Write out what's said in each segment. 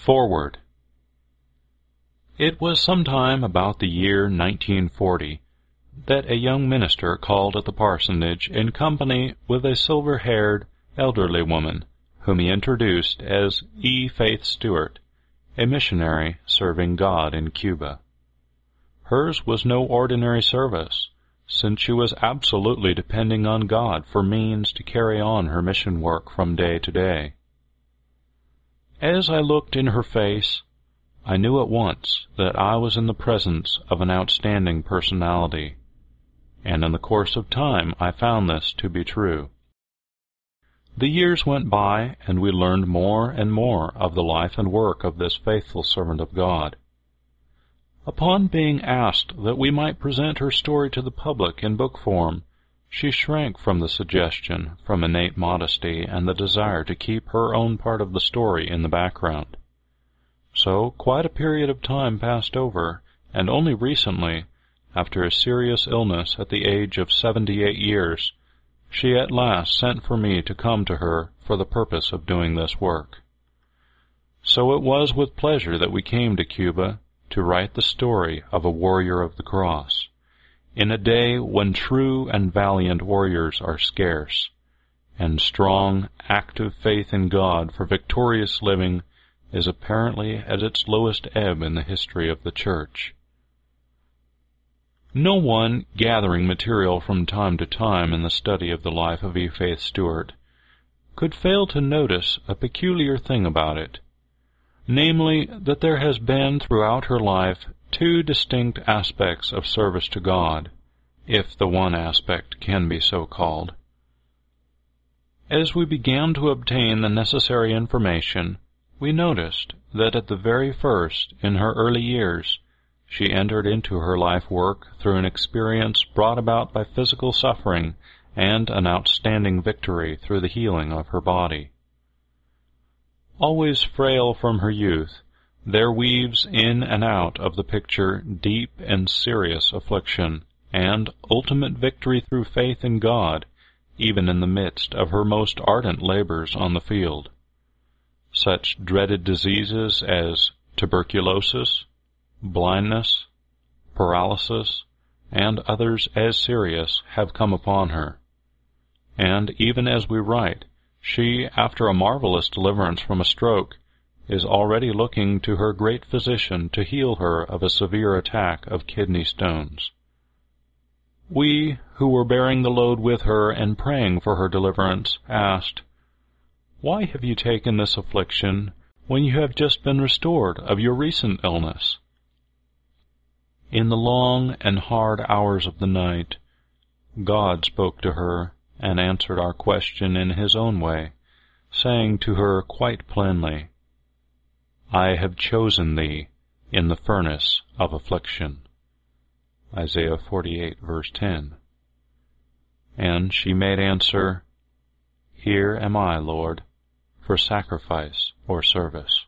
Forward. It was sometime about the year 1940 that a young minister called at the parsonage in company with a silver-haired, elderly woman, whom he introduced as E. Faith Stewart, a missionary serving God in Cuba. Hers was no ordinary service, since she was absolutely depending on God for means to carry on her mission work from day to day. As I looked in her face, I knew at once that I was in the presence of an outstanding personality, and in the course of time I found this to be true. The years went by, and we learned more and more of the life and work of this faithful servant of God. Upon being asked that we might present her story to the public in book form, she shrank from the suggestion from innate modesty and the desire to keep her own part of the story in the background. So quite a period of time passed over, and only recently, after a serious illness at the age of 78 years, she at last sent for me to come to her for the purpose of doing this work. So it was with pleasure that we came to Cuba to write the story of a warrior of the cross, in a day when true and valiant warriors are scarce, and strong, active faith in God for victorious living is apparently at its lowest ebb in the history of the Church. No one, gathering material from time to time in the study of the life of E. Faith Stewart, could fail to notice a peculiar thing about it, namely, that there has been throughout her life two distinct aspects of service to God, if the one aspect can be so called. As we began to obtain the necessary information, we noticed that at the very first, in her early years, she entered into her life work through an experience brought about by physical suffering and an outstanding victory through the healing of her body. Always frail from her youth, there weaves in and out of the picture deep and serious affliction, and ultimate victory through faith in God, even in the midst of her most ardent labors on the field. Such dreaded diseases as tuberculosis, blindness, paralysis, and others as serious have come upon her. And even as we write, she, after a marvelous deliverance from a stroke, is already looking to her great physician to heal her of a severe attack of kidney stones. We, who were bearing the load with her and praying for her deliverance, asked, "Why have you taken this affliction when you have just been restored of your recent illness?" In the long and hard hours of the night, God spoke to her and answered our question in His own way, saying to her quite plainly, "I have chosen thee in the furnace of affliction." Isaiah 48, verse 10. And she made answer, "Here am I, Lord, for sacrifice or service."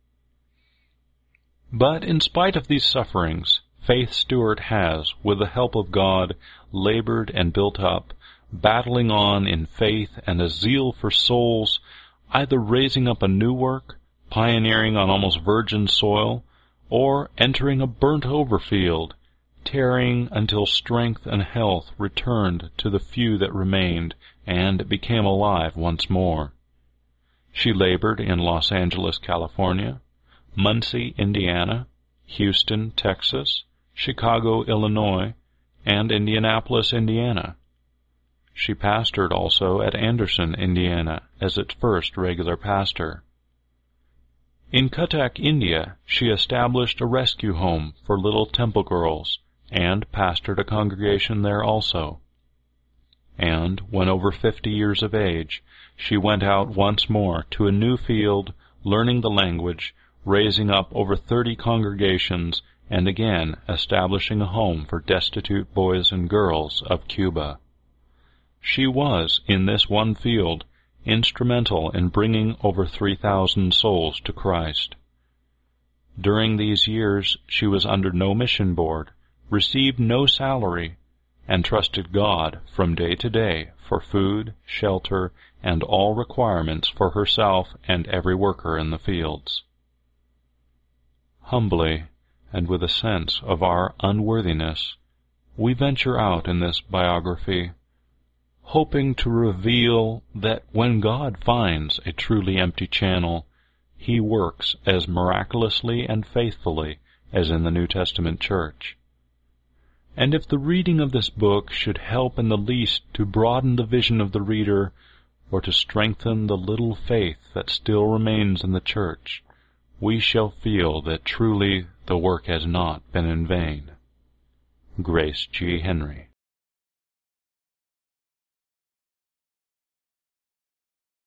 But in spite of these sufferings, Faith Stewart has, with the help of God, labored and built up, battling on in faith and a zeal for souls, either raising up a new work, pioneering on almost virgin soil, or entering a burnt-over field, tarrying until strength and health returned to the few that remained and became alive once more. She labored in Los Angeles, California, Muncie, Indiana, Houston, Texas, Chicago, Illinois, and Indianapolis, Indiana. She pastored also at Anderson, Indiana, as its first regular pastor. In Cuttack, India, she established a rescue home for little temple girls, and pastored a congregation there also. And, when over 50 years of age, she went out once more to a new field, learning the language, raising up over 30 congregations, and again establishing a home for destitute boys and girls of Cuba. She was, in this one field, instrumental in bringing over 3,000 souls to Christ. During these years she was under no mission board, received no salary, and trusted God from day to day for food, shelter, and all requirements for herself and every worker in the fields. Humbly, and with a sense of our unworthiness, we venture out in this biography, hoping to reveal that when God finds a truly empty channel, He works as miraculously and faithfully as in the New Testament church. And if the reading of this book should help in the least to broaden the vision of the reader, or to strengthen the little faith that still remains in the church, we shall feel that truly the work has not been in vain. Grace G. Henry.